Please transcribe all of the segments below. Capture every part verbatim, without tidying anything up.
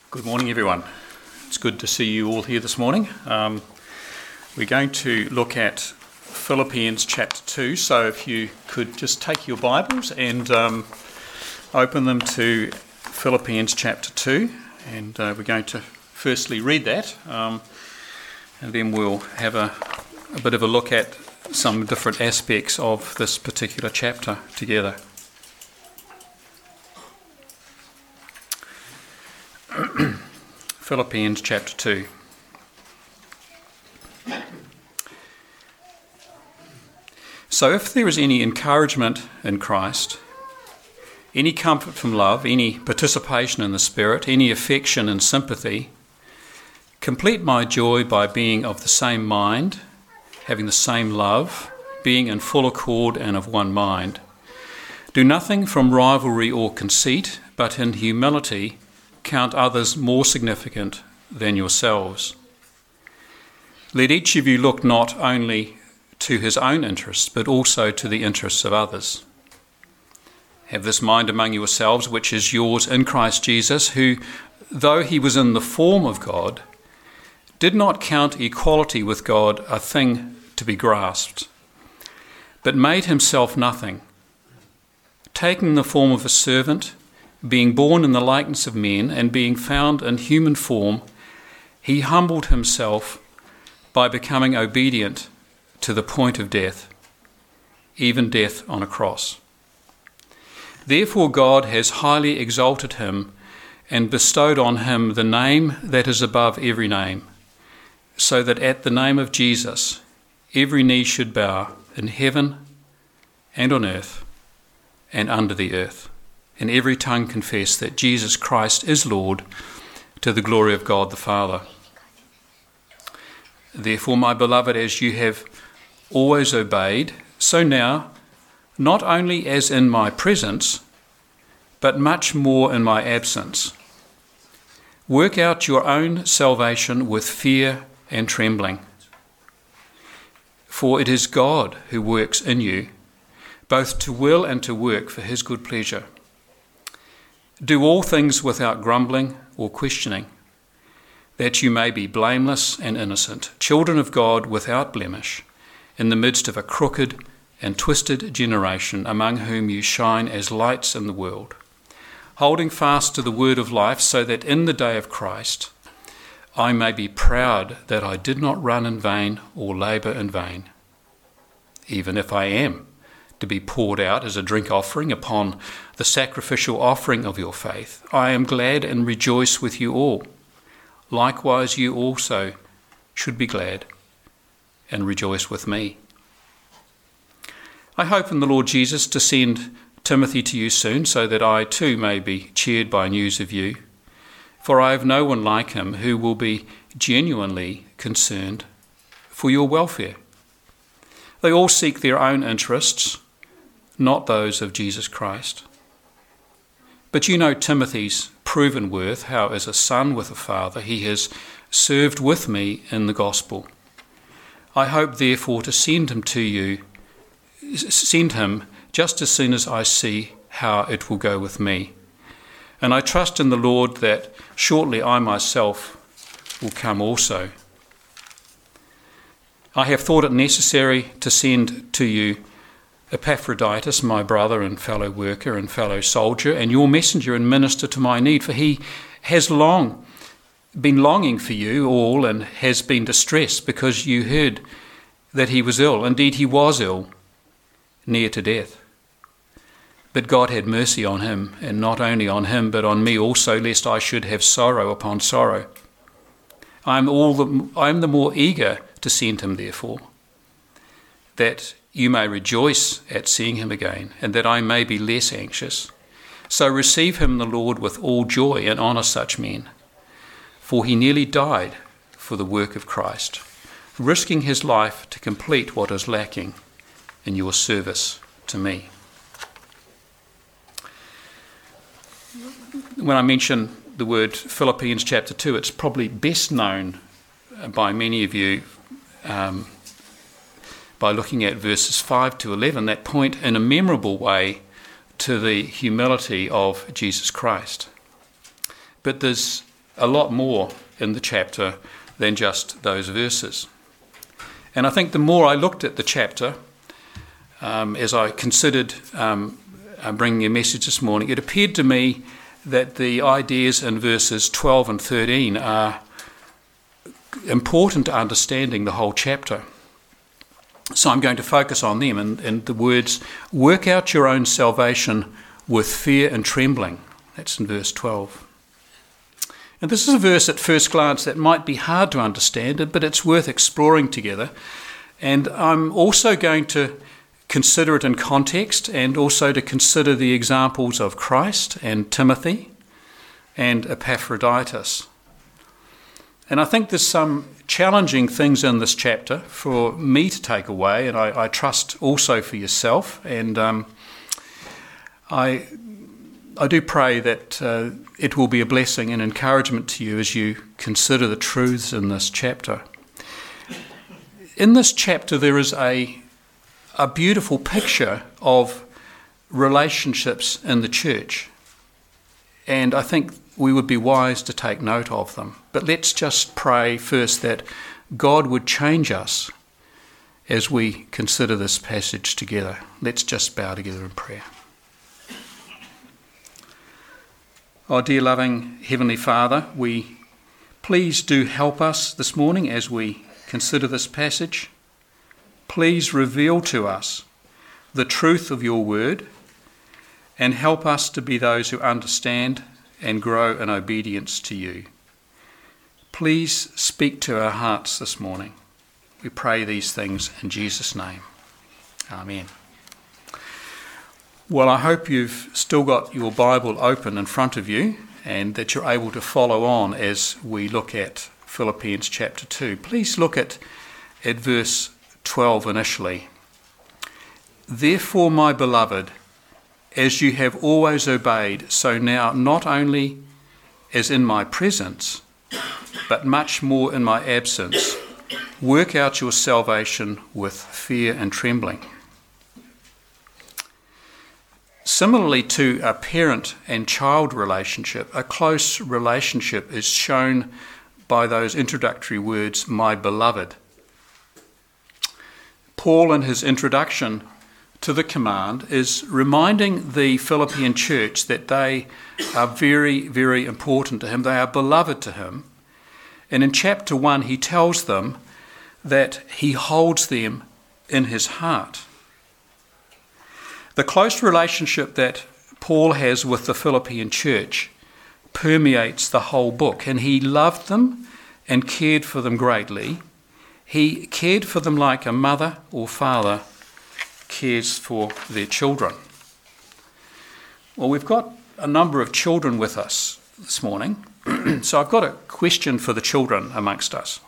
Good morning, everyone. It's good to see you all here this morning. Um, we're going to look at Philippians chapter two, so if you could just take your Bibles and um, open them to Philippians chapter two, and uh, we're going to firstly read that, um, and then we'll have a, a bit of a look at some different aspects of this particular chapter together. Philippians chapter two. So if there is any encouragement in Christ, any comfort from love, any participation in the Spirit, any affection and sympathy, complete my joy by being of the same mind, having the same love, being in full accord and of one mind. Do nothing from rivalry or conceit, but in humility count others more significant than yourselves. Let each of you look not only to his own interests, but also to the interests of others. Have this mind among yourselves, which is yours in Christ Jesus, who, though he was in the form of God, did not count equality with God a thing to be grasped, but made himself nothing, taking the form of a servant, being born in the likeness of men, and being found in human form, he humbled himself by becoming obedient to the point of death, even death on a cross. Therefore God has highly exalted him and bestowed on him the name that is above every name, so that at the name of Jesus every knee should bow in heaven and on earth and under the earth, and every tongue confess that Jesus Christ is Lord, to the glory of God the Father. Therefore, my beloved, as you have always obeyed, so now, not only as in my presence, but much more in my absence, work out your own salvation with fear and trembling. For it is God who works in you, both to will and to work for his good pleasure. Do all things without grumbling or questioning, that you may be blameless and innocent, children of God without blemish, in the midst of a crooked and twisted generation, among whom you shine as lights in the world, holding fast to the word of life, so that in the day of Christ I may be proud that I did not run in vain or labour in vain, even if I am to be poured out as a drink offering upon the sacrificial offering of your faith. I am glad and rejoice with you all. Likewise, you also should be glad and rejoice with me. I hope in the Lord Jesus to send Timothy to you soon, so that I too may be cheered by news of you. For I have no one like him who will be genuinely concerned for your welfare. They all seek their own interests, not those of Jesus Christ. But you know Timothy's proven worth, how as a son with a father he has served with me in the gospel. I hope therefore to send him to you, send him just as soon as I see how it will go with me. And I trust in the Lord that shortly I myself will come also. I have thought it necessary to send to you Epaphroditus, my brother and fellow worker and fellow soldier, and your messenger and minister to my need, for he has long been longing for you all and has been distressed because you heard that he was ill. Indeed, he was ill, near to death. But God had mercy on him, and not only on him, but on me also, lest I should have sorrow upon sorrow. I am all the, I am the more eager to send him, therefore, that you may rejoice at seeing him again, and that I may be less anxious. So receive him, the Lord, with all joy, and honour such men. For he nearly died for the work of Christ, risking his life to complete what is lacking in your service to me. When I mention the word Philippians chapter two, it's probably best known by many of you um, by looking at verses five to eleven, that point in a memorable way to the humility of Jesus Christ. But there's a lot more in the chapter than just those verses. And I think the more I looked at the chapter, um, as I considered um, uh, bringing a message this morning, it appeared to me that the ideas in verses twelve and thirteen are important to understanding the whole chapter. So I'm going to focus on them and, and the words, work out your own salvation with fear and trembling. That's in verse twelve. And this is a verse at first glance that might be hard to understand, but it's worth exploring together. And I'm also going to consider it in context and also to consider the examples of Christ and Timothy and Epaphroditus. And I think there's some challenging things in this chapter for me to take away, and I, I trust also for yourself. And um, I I do pray that uh, it will be a blessing and encouragement to you as you consider the truths in this chapter. In this chapter, there is a, a beautiful picture of relationships in the church. And I think we would be wise to take note of them. But let's just pray first that God would change us as we consider this passage together. Let's just bow together in prayer. Oh, dear loving Heavenly Father, we please do help us this morning as we consider this passage. Please reveal to us the truth of your word and help us to be those who understand and grow in obedience to you. Please speak to our hearts this morning. We pray these things in Jesus' name. Amen. Well, I hope you've still got your Bible open in front of you and that you're able to follow on as we look at Philippians chapter two. Please look at, at verse twelve initially. Therefore, my beloved, as you have always obeyed, so now not only as in my presence, but much more in my absence, work out your salvation with fear and trembling. Similarly to a parent and child relationship, a close relationship is shown by those introductory words, my beloved. Paul, in his introduction to the command, is reminding the Philippian church that they are very, very important to him. They are beloved to him. And in chapter one, he tells them that he holds them in his heart. The close relationship that Paul has with the Philippian church permeates the whole book, and he loved them and cared for them greatly. He cared for them like a mother or father cares for their children. Well, we've got a number of children with us this morning, so I've got a question for the children amongst us.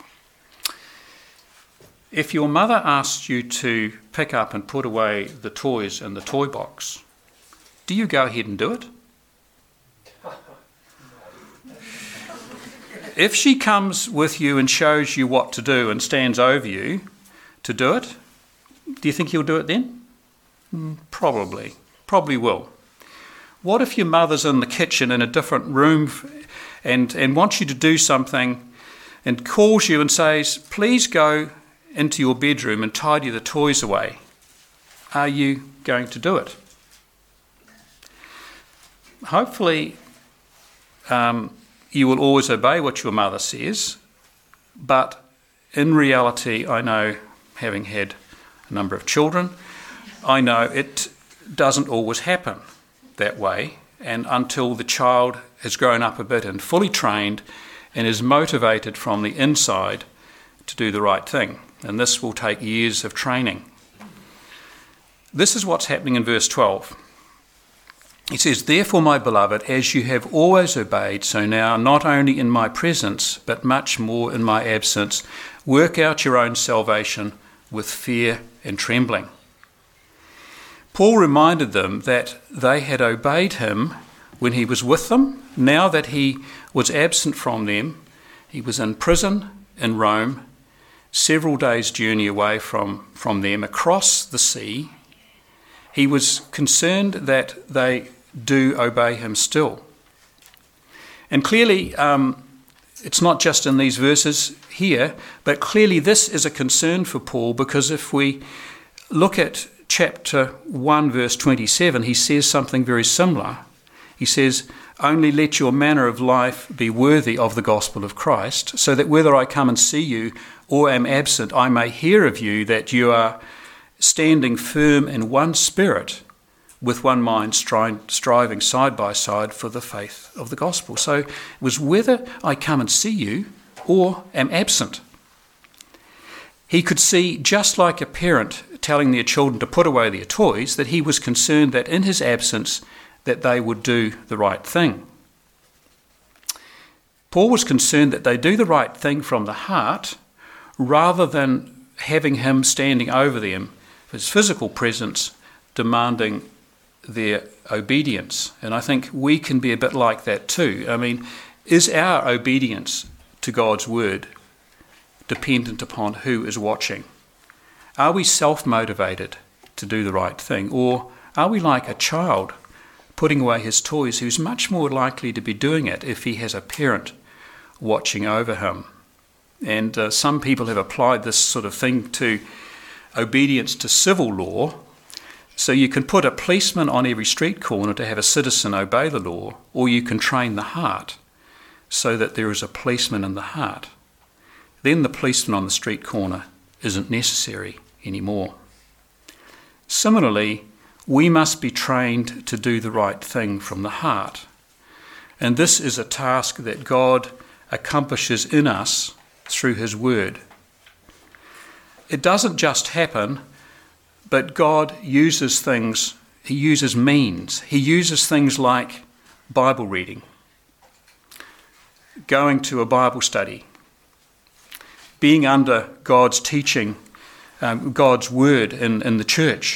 If your mother asked you to pick up and put away the toys in the toy box, do you go ahead and do it? If she comes with you and shows you what to do and stands over you to do it, do you think you'll do it then? Mm, probably. Probably will. What if your mother's in the kitchen in a different room and, and wants you to do something and calls you and says, please go into your bedroom and tidy the toys away? Are you going to do it? Hopefully, um, you will always obey what your mother says, but in reality, I know, having had a number of children, I know it doesn't always happen that way, and until the child has grown up a bit and fully trained and is motivated from the inside to do the right thing. And this will take years of training. This is what's happening in verse twelve. He says, therefore, my beloved, as you have always obeyed, so now, not only in my presence, but much more in my absence, work out your own salvation with fear and trembling. Paul reminded them that they had obeyed him when he was with them. Now that he was absent from them, he was in prison in Rome, several days' journey away from, from them, across the sea. He was concerned that they do obey him still. And clearly, um, it's not just in these verses here, but clearly this is a concern for Paul, because if we look at chapter one, verse twenty-seven, he says something very similar. He says, "Only let your manner of life be worthy of the gospel of Christ, so that whether I come and see you or am absent, I may hear of you that you are standing firm in one spirit, with one mind, stri- striving side by side for the faith of the gospel." So it was whether I come and see you or am absent. He could see, just like a parent telling their children to put away their toys, that he was concerned that in his absence that they would do the right thing. Paul was concerned that they do the right thing from the heart, rather than having him standing over them, his physical presence demanding their obedience. And I think we can be a bit like that too. I mean, is our obedience to God's word dependent upon who is watching? Are we self-motivated to do the right thing? Or are we like a child putting away his toys, who's much more likely to be doing it if he has a parent watching over him? And uh, some people have applied this sort of thing to obedience to civil law. So you can put a policeman on every street corner to have a citizen obey the law, or you can train the heart so that there is a policeman in the heart. Then the policeman on the street corner isn't necessary anymore. Similarly, we must be trained to do the right thing from the heart. And this is a task that God accomplishes in us through his word. It doesn't just happen, but God uses things, he uses means. He uses things like Bible reading, going to a Bible study, being under God's teaching, um, God's word in, in the church.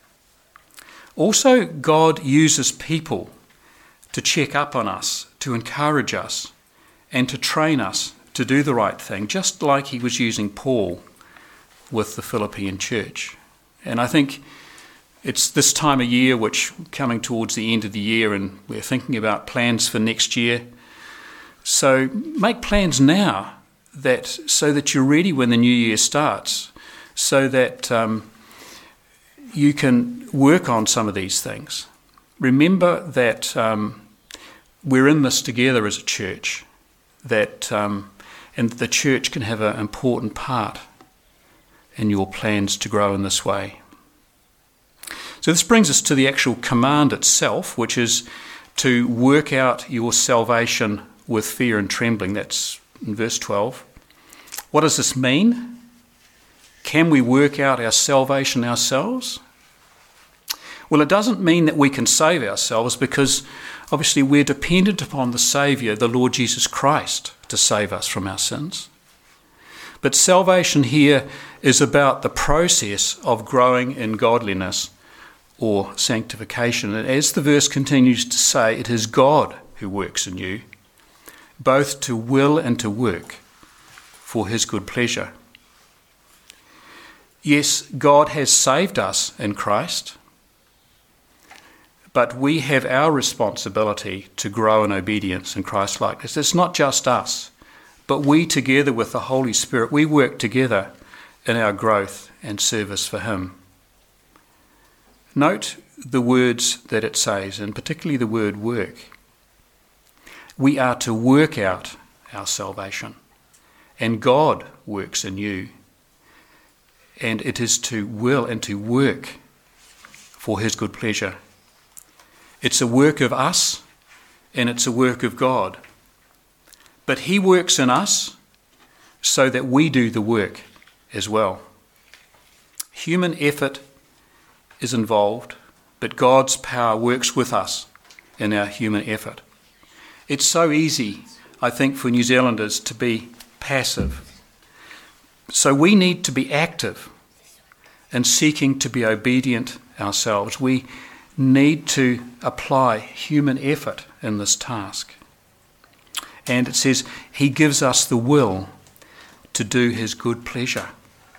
Also, God uses people to check up on us, to encourage us, and to train us to do the right thing, just like he was using Paul with the Philippian church. And I think it's this time of year, which coming towards the end of the year, and we're thinking about plans for next year. So make plans now, that so that you're ready when the new year starts, so that um, you can work on some of these things. Remember that um, we're in this together as a church, that um, and the church can have an important part in your plans to grow in this way. So this brings us to the actual command itself, which is to work out your salvation with fear and trembling. That's in verse twelve. What does this mean? Can we work out our salvation ourselves? Well, it doesn't mean that we can save ourselves, because obviously we're dependent upon the Saviour, the Lord Jesus Christ, to save us from our sins. But salvation here is about the process of growing in godliness or sanctification. And as the verse continues to say, it is God who works in you, both to will and to work for his good pleasure. Yes, God has saved us in Christ, but we have our responsibility to grow in obedience and Christ-likeness. It's not just us, but we together with the Holy Spirit, we work together in our growth and service for him. Note the words that it says, and particularly the word work. We are to work out our salvation, and God works in you. And it is to will and to work for his good pleasure. It's a work of us, and it's a work of God. But he works in us so that we do the work as well. Human effort is involved, but God's power works with us in our human effort. It's so easy, I think, for New Zealanders to be passive. So we need to be active in seeking to be obedient ourselves. We need to apply human effort in this task. And it says he gives us the will to do his good pleasure.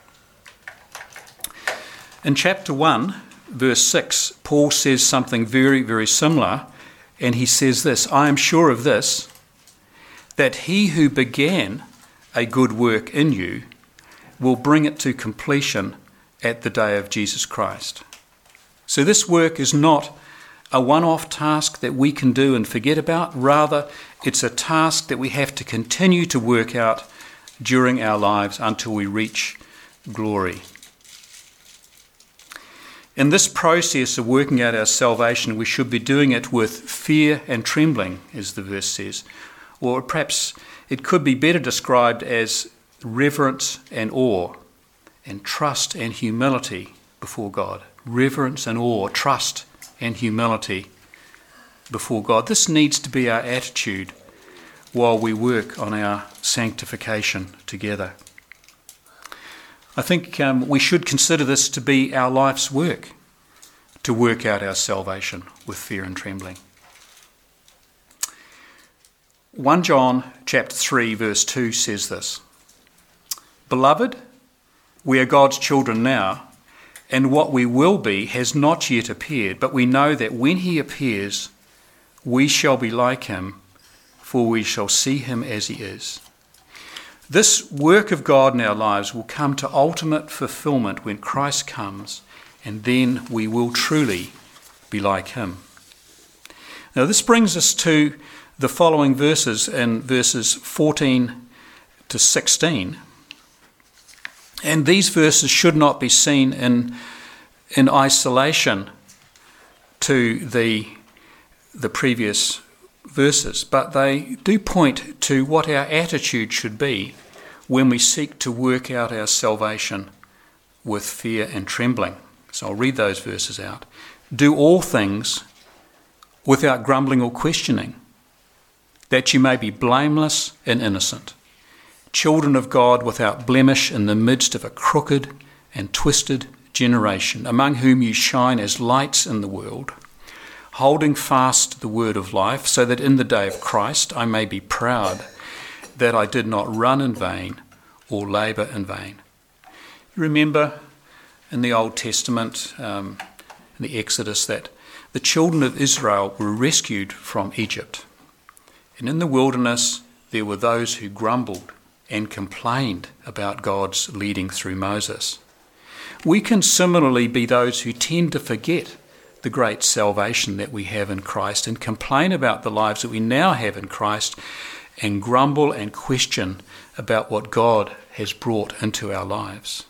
In chapter one, verse six, Paul says something very, very similar, and he says this: I am sure of this, that he who began a good work in you will bring it to completion at the day of Jesus Christ. So this work is not a one-off task that we can do and forget about. Rather, it's a task that we have to continue to work out during our lives until we reach glory. In this process of working out our salvation, we should be doing it with fear and trembling, as the verse says. Or perhaps it could be better described as reverence and awe, and trust and humility before God. Reverence and awe, trust and humility before God. This needs to be our attitude while we work on our sanctification together. I think um, we should consider this to be our life's work, to work out our salvation with fear and trembling. First John chapter three verse two says this: "Beloved, we are God's children now, and what we will be has not yet appeared, but we know that when he appears, we shall be like him, for we shall see him as he is." This work of God in our lives will come to ultimate fulfillment when Christ comes, and then we will truly be like him. Now this brings us to the following verses in verses fourteen to sixteen. And these verses should not be seen in, in isolation to the, the previous verses, but they do point to what our attitude should be when we seek to work out our salvation with fear and trembling. So I'll read those verses out. "Do all things without grumbling or questioning, that you may be blameless and innocent, children of God without blemish in the midst of a crooked and twisted generation, among whom you shine as lights in the world, holding fast the word of life, so that in the day of Christ I may be proud that I did not run in vain or labour in vain." You remember in the Old Testament, um, in the Exodus, that the children of Israel were rescued from Egypt. And in the wilderness, there were those who grumbled and complained about God's leading through Moses. We can similarly be those who tend to forget the great salvation that we have in Christ and complain about the lives that we now have in Christ and grumble and question about what God has brought into our lives.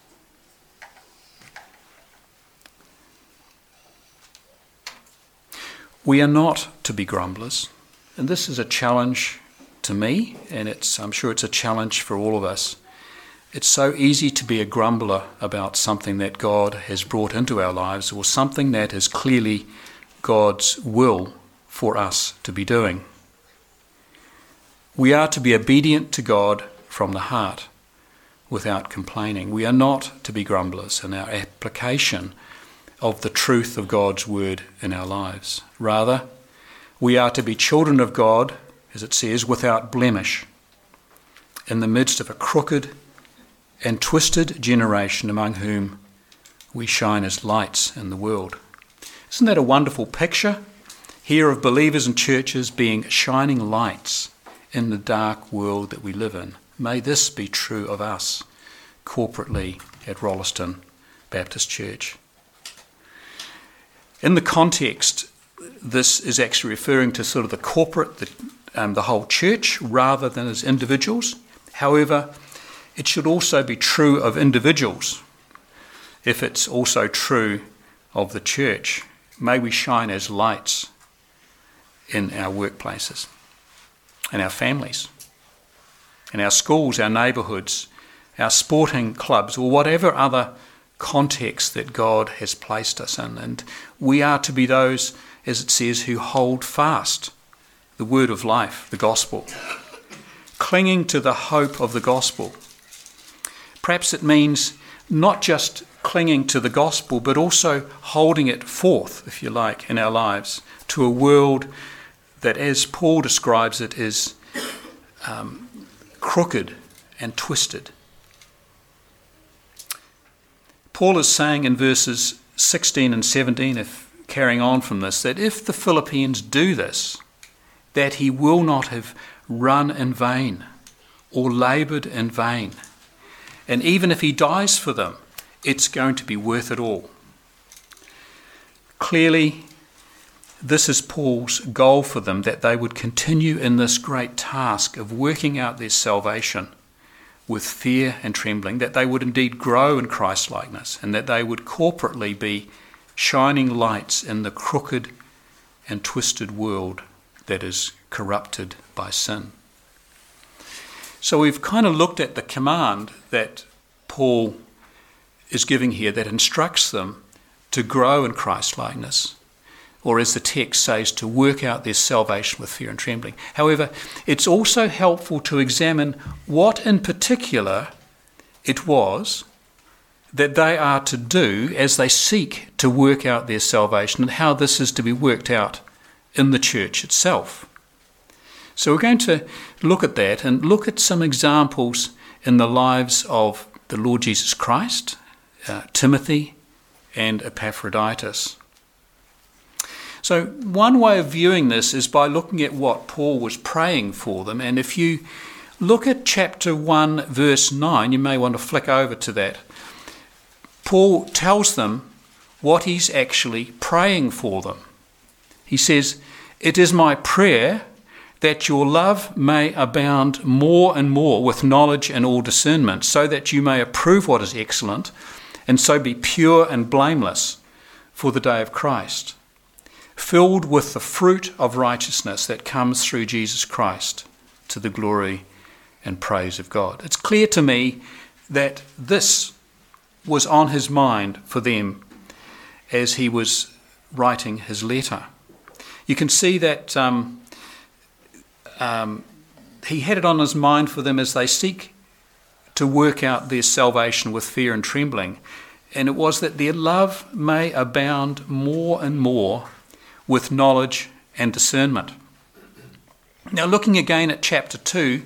We are not to be grumblers, and this is a challenge to me, and it's, I'm sure it's a challenge for all of us. It's so easy to be a grumbler about something that God has brought into our lives, or something that is clearly God's will for us to be doing. We are to be obedient to God from the heart without complaining. We are not to be grumblers in our application of the truth of God's word in our lives. Rather, we are to be children of God, as it says, without blemish, in the midst of a crooked and twisted generation, among whom we shine as lights in the world. Isn't that a wonderful picture here of believers and churches being shining lights in the dark world that we live in? May this be true of us corporately at Rolleston Baptist Church. In the context, this is actually referring to sort of the corporate, the, um, the whole church, rather than as individuals. However, it should also be true of individuals, if it's also true of the church. May we shine as lights in our workplaces, in our families, in our schools, our neighbourhoods, our sporting clubs, or whatever other context that God has placed us in. And we are to be those, as it says, who hold fast the word of life, the gospel, clinging to the hope of the gospel. Perhaps it means not just clinging to the gospel, but also holding it forth, if you like, in our lives to a world that, as Paul describes it, is um, crooked and twisted. Paul is saying in verses sixteen and seventeen, if carrying on from this, that if the Philippians do this, that he will not have run in vain or laboured in vain. And even if he dies for them, it's going to be worth it all. Clearly, this is Paul's goal for them, that they would continue in this great task of working out their salvation with fear and trembling, that they would indeed grow in Christ-likeness, and that they would corporately be shining lights in the crooked and twisted world that is corrupted by sin. So we've kind of looked at the command that Paul is giving here that instructs them to grow in Christ-likeness, or as the text says, to work out their salvation with fear and trembling. However, it's also helpful to examine what in particular it was that they are to do as they seek to work out their salvation, and how this is to be worked out in the church itself. So we're going to look at that and look at some examples in the lives of the Lord Jesus Christ, uh, Timothy, and Epaphroditus. So one way of viewing this is by looking at what Paul was praying for them. And if you look at chapter one, verse nine, you may want to flick over to that. Paul tells them what he's actually praying for them. He says, "It is my prayer that your love may abound more and more with knowledge and all discernment, so that you may approve what is excellent, and so be pure and blameless for the day of Christ, filled with the fruit of righteousness that comes through Jesus Christ, to the glory and praise of God." It's clear to me that this was on his mind for them as he was writing his letter. You can see that um, um, he had it on his mind for them as they seek to work out their salvation with fear and trembling. And it was that their love may abound more and more with knowledge and discernment. Now, looking again at chapter two,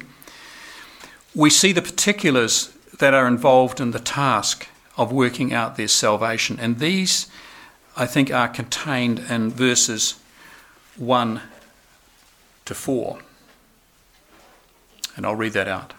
we see the particulars that are involved in the task of working out their salvation. And these, I think, are contained in verses one to four. And I'll read that out.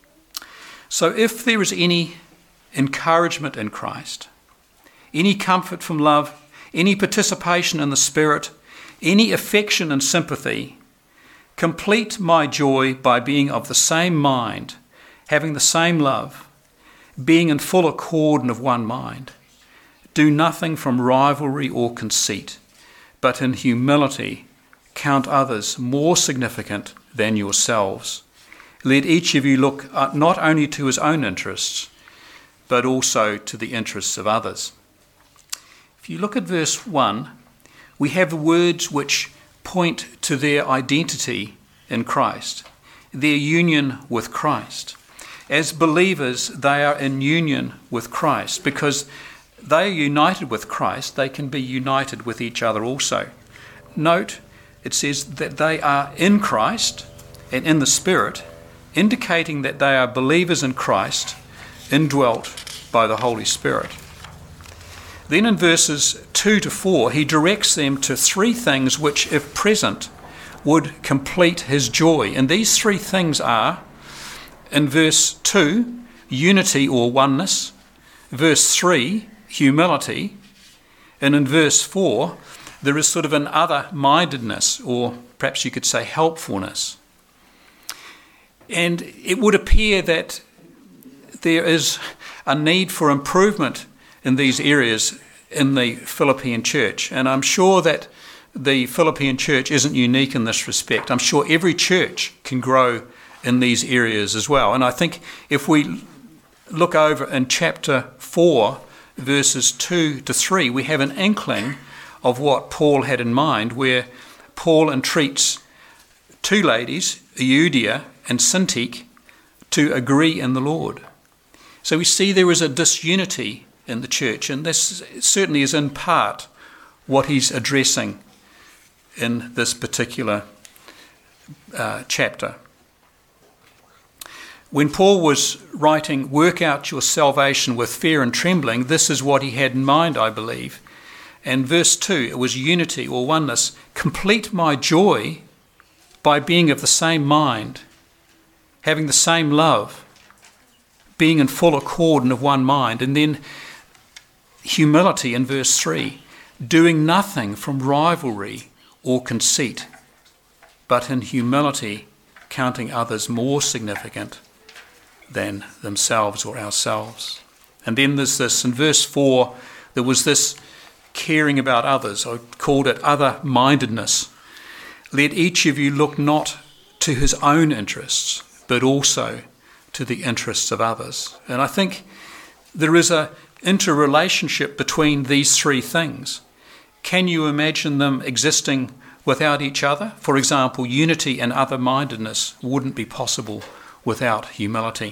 "So if there is any encouragement in Christ, any comfort from love, any participation in the Spirit, any affection and sympathy, complete my joy by being of the same mind, having the same love, being in full accord and of one mind. Do nothing from rivalry or conceit, but in humility count others more significant than yourselves. Let each of you look not only to his own interests, but also to the interests of others." If you look at verse one, we have words which point to their identity in Christ, their union with Christ. As believers, they are in union with Christ. Because they are united with Christ, they can be united with each other also. Note, it says that they are in Christ and in the Spirit, indicating that they are believers in Christ, indwelt by the Holy Spirit. Then in verses two to four, he directs them to three things which, if present, would complete his joy. And these three things are, in verse two, unity or oneness, verse three, humility, and in verse four, there is sort of an other-mindedness, or perhaps you could say helpfulness. And it would appear that there is a need for improvement in these areas in the Philippian church. And I'm sure that the Philippian church isn't unique in this respect. I'm sure every church can grow in these areas as well. And I think if we look over in chapter four, verses two to three, we have an inkling of what Paul had in mind, where Paul entreats two ladies, Euodia and Syntyche, to agree in the Lord. So we see there is a disunity in the church, and this certainly is in part what he's addressing in this particular uh, chapter. When Paul was writing, "Work out your salvation with fear and trembling," this is what he had in mind, I believe. And verse two, it was unity or oneness. "Complete my joy by being of the same mind, having the same love, being in full accord and of one mind. And then humility in verse three, doing nothing from rivalry or conceit, but in humility counting others more significant than themselves or ourselves. And then there's this, in verse four, there was this caring about others. I called it other-mindedness. Let each of you look not to his own interests, but also to the interests of others. And I think there is an interrelationship between these three things. Can you imagine them existing without each other? For example, unity and other-mindedness wouldn't be possible without humility.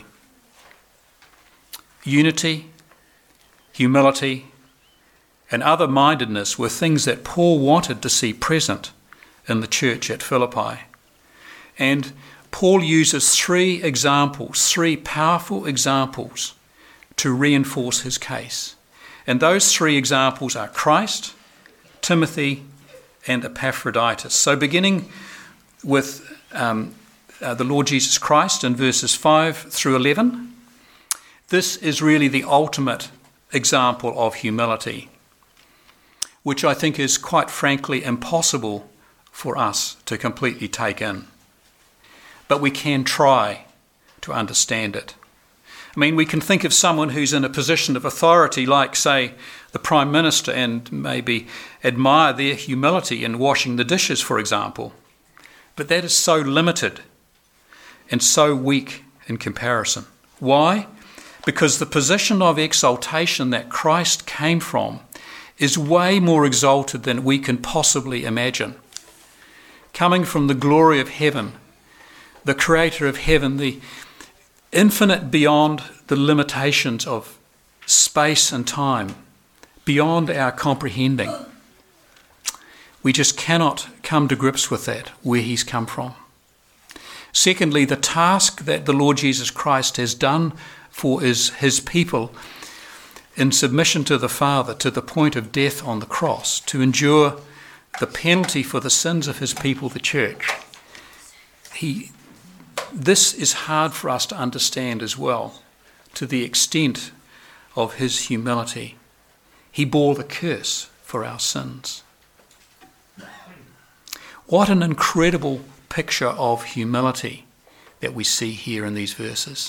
Unity, humility, and other-mindedness were things that Paul wanted to see present in the church at Philippi. And Paul uses three examples, three powerful examples to reinforce his case. And those three examples are Christ, Timothy, and Epaphroditus. So beginning with um, uh, the Lord Jesus Christ in verses five through eleven, this is really the ultimate example of humility, which I think is quite frankly impossible for us to completely take in. But we can try to understand it. I mean, we can think of someone who's in a position of authority, like, say, the Prime Minister, and maybe admire their humility in washing the dishes, for example. But that is so limited and so weak in comparison. Why? Because the position of exaltation that Christ came from is way more exalted than we can possibly imagine. Coming from the glory of heaven, the creator of heaven, the infinite beyond the limitations of space and time, beyond our comprehending. We just cannot come to grips with that, where he's come from. Secondly, the task that the Lord Jesus Christ has done for his, his people in submission to the Father to the point of death on the cross, to endure the penalty for the sins of his people, the church. He, this is hard for us to understand as well, to the extent of his humility. He bore the curse for our sins. What an incredible picture of humility that we see here in these verses.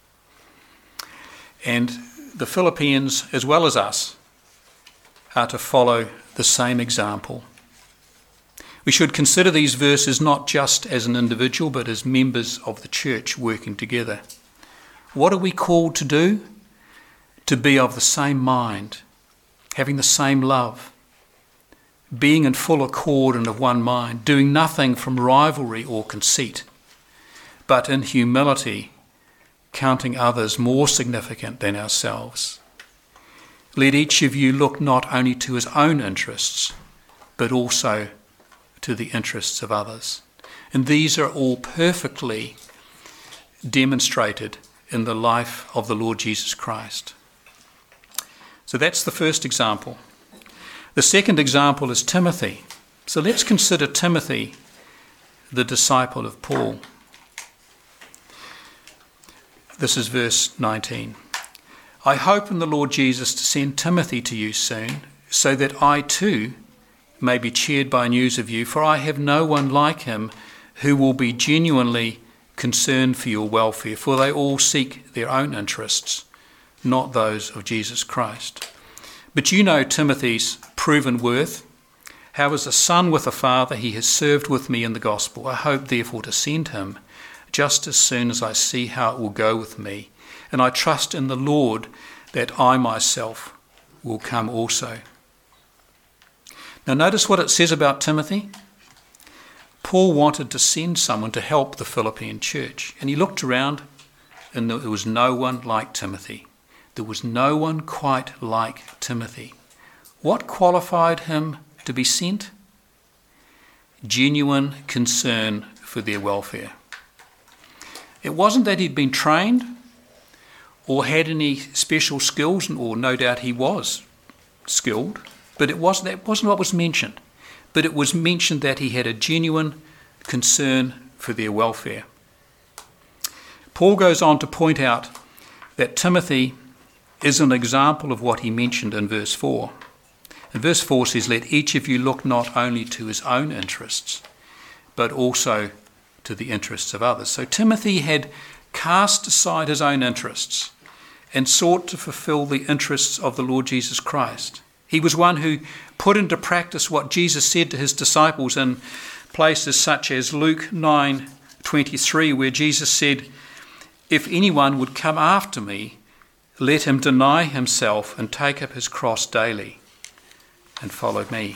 And the Philippians, as well as us, are to follow the same example. We should consider these verses not just as an individual, but as members of the church working together. What are we called to do? To be of the same mind, having the same love, being in full accord and of one mind, doing nothing from rivalry or conceit, but in humility, counting others more significant than ourselves. Let each of you look not only to his own interests, but also to the interests of others. And these are all perfectly demonstrated in the life of the Lord Jesus Christ. So that's the first example. The second example is Timothy. So let's consider Timothy, the disciple of Paul. This is verse nineteen. I hope in the Lord Jesus to send Timothy to you soon, so that I too may be cheered by news of you, for I have no one like him who will be genuinely concerned for your welfare, for they all seek their own interests, not those of Jesus Christ. But you know Timothy's proven worth, how as a son with a father he has served with me in the gospel. I hope therefore to send him just as soon as I see how it will go with me, and I trust in the Lord that I myself will come also. Now notice what it says about Timothy. Paul wanted to send someone to help the Philippian church, and he looked around and there was no one like Timothy. There was no one quite like Timothy. What qualified him to be sent? Genuine concern for their welfare. It wasn't that he'd been trained or had any special skills, or no doubt he was skilled, but it wasn't, that wasn't what was mentioned. But it was mentioned that he had a genuine concern for their welfare. Paul goes on to point out that Timothy is an example of what he mentioned in verse four. And verse four says, "Let each of you look not only to his own interests, but also to the interests of others." So Timothy had cast aside his own interests and sought to fulfill the interests of the Lord Jesus Christ. He was one who put into practice what Jesus said to his disciples in places such as Luke nine twenty-three, where Jesus said, "If anyone would come after me, let him deny himself and take up his cross daily and follow me."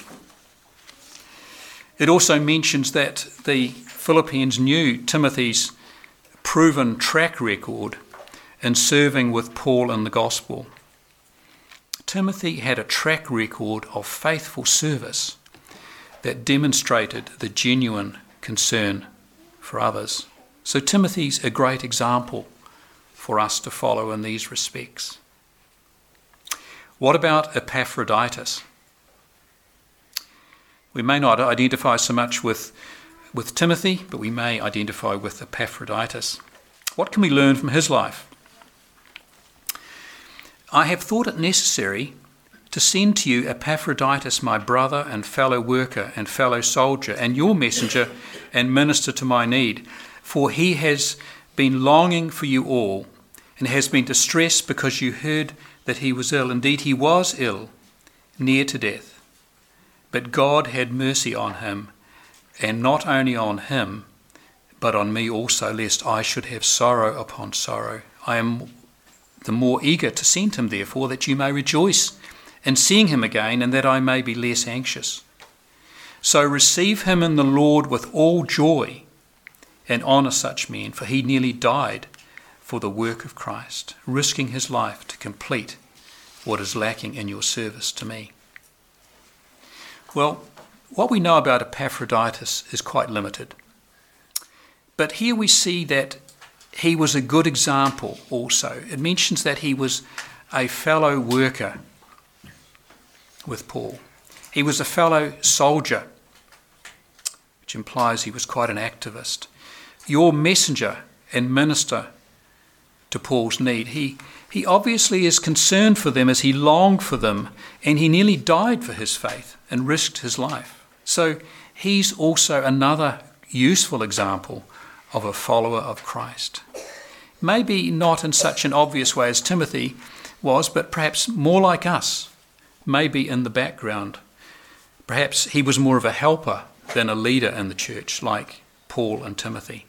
It also mentions that the Philippians knew Timothy's proven track record in serving with Paul in the gospel. Timothy had a track record of faithful service that demonstrated the genuine concern for others. So Timothy's a great example for us to follow in these respects. What about Epaphroditus? We may not identify so much with, with Timothy, but we may identify with Epaphroditus. What can we learn from his life? "I have thought it necessary to send to you Epaphroditus, my brother and fellow worker and fellow soldier, and your messenger and minister to my need, for he has been longing for you all, and has been distressed because you heard that he was ill. Indeed, he was ill, near to death. But God had mercy on him, and not only on him, but on me also, lest I should have sorrow upon sorrow. I am the more eager to send him, therefore, that you may rejoice in seeing him again, and that I may be less anxious. So receive him in the Lord with all joy, and honour such men, for he nearly died for the work of Christ, risking his life to complete what is lacking in your service to me." Well, what we know about Epaphroditus is quite limited. But here we see that he was a good example also. It mentions that he was a fellow worker with Paul. He was a fellow soldier, which implies he was quite an activist. Your messenger and minister to Paul's need. He, he obviously is concerned for them as he longed for them, and he nearly died for his faith and risked his life. So he's also another useful example of a follower of Christ. Maybe not in such an obvious way as Timothy was, but perhaps more like us, maybe in the background. Perhaps he was more of a helper than a leader in the church, like Paul and Timothy.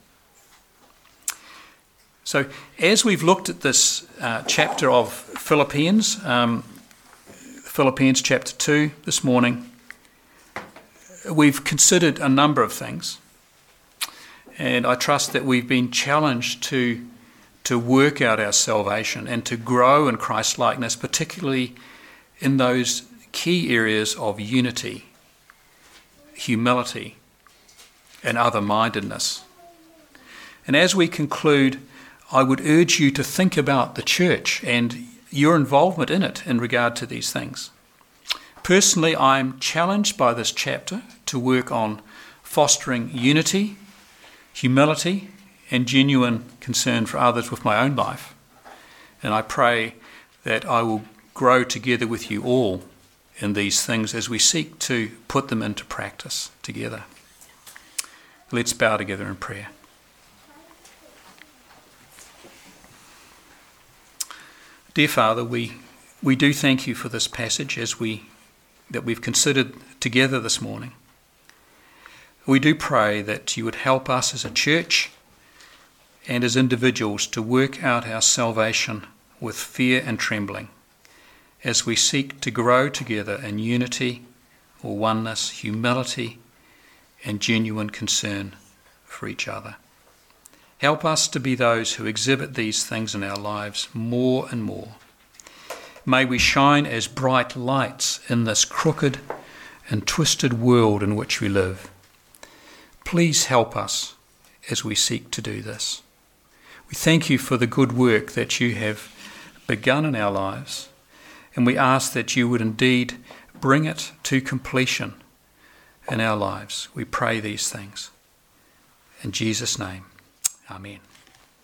So as we've looked at this uh, chapter of Philippians, um, Philippians chapter two this morning, we've considered a number of things. And I trust that we've been challenged to, to work out our salvation and to grow in Christ-likeness, particularly in those key areas of unity, humility, and other-mindedness. And as we conclude, I would urge you to think about the church and your involvement in it in regard to these things. Personally, I'm challenged by this chapter to work on fostering unity, humility, and genuine concern for others with my own life. And I pray that I will grow together with you all in these things as we seek to put them into practice together. Let's bow together in prayer. Dear Father, we, we do thank you for this passage as we that we've considered together this morning. We do pray that you would help us as a church and as individuals to work out our salvation with fear and trembling as we seek to grow together in unity or oneness, humility, and genuine concern for each other. Help us to be those who exhibit these things in our lives more and more. May we shine as bright lights in this crooked and twisted world in which we live. Please help us as we seek to do this. We thank you for the good work that you have begun in our lives, and we ask that you would indeed bring it to completion in our lives. We pray these things In Jesus' name, amen.